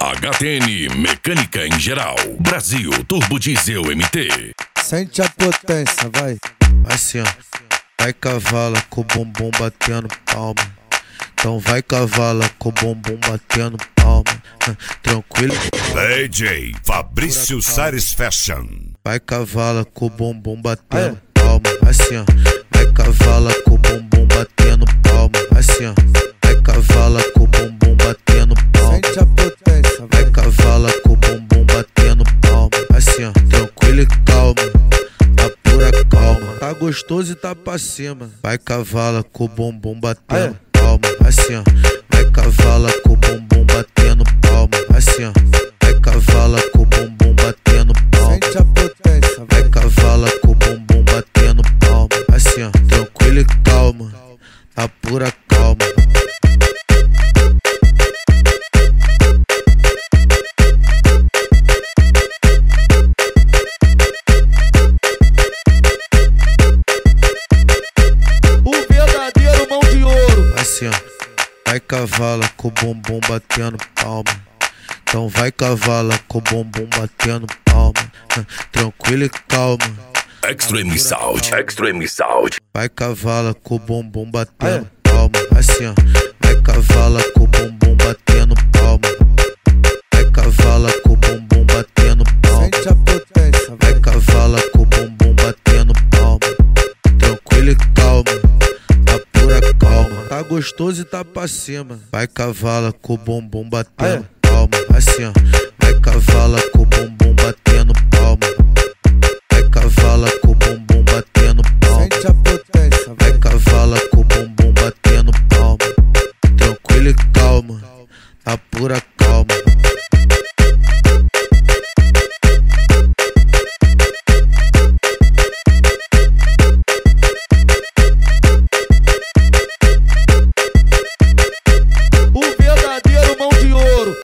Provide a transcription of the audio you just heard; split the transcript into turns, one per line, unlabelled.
HTN Mecânica em Geral. Brasil Turbo Diesel MT.
Sente a potência, vai.
Assim, ó. Vai cavala com o bumbum batendo palma. Então vai cavala com o bumbum batendo palma. Tranquilo.
DJ Fabrício Sares Fashion.
Vai cavala com o bumbum batendo palma. Assim, ó. Vai cavala com o bumbum batendo palma. Assim, ó. Vai cavala com o bumbum batendo palma.
Sente a potência, vai.
Vai cavala com o bumbum batendo palma. Assim, ó. Tranquilo e calma. Na pura calma. Tá gostoso e tá pra cima. Vai cavala com o bumbum batendo palma. Assim, ó. Vai cavala com o bumbum batendo palma. Assim, ó. Vai cavala com o bumbum batendo palma.
Sente a potência, vai.
Vai cavala com o bumbum batendo palma. Assim, ó. Tranquilo e calma. Na pura calma.
O verdadeiro mão de ouro.
Assim, ó. Vai cavala com o bumbum batendo palma. Então vai cavala com o bumbum batendo palma. Tranquilo e calma.
Extreme Sound. Extreme Sound.
Vai cavala com o bumbum batendo palma. Assim, ó. Vai cavala com o bumbum batendo palma. Vai cavala com o bumbum batendo palma.
Sente a potência, vai.
Vai cavala com o bumbum batendo palma. Tranquilo e calma. Na pura calma. Tá gostoso e tá pra cima. Vai cavala com o bumbum batendo palma. Assim, ó. Vai cavala com o bumbum batendo palma. Vai cavala com o bumbum batendo palma.
Sente a potência, vai.
Vai cavala com o bumbum batendo palma. Tranquilo e calma. Na pura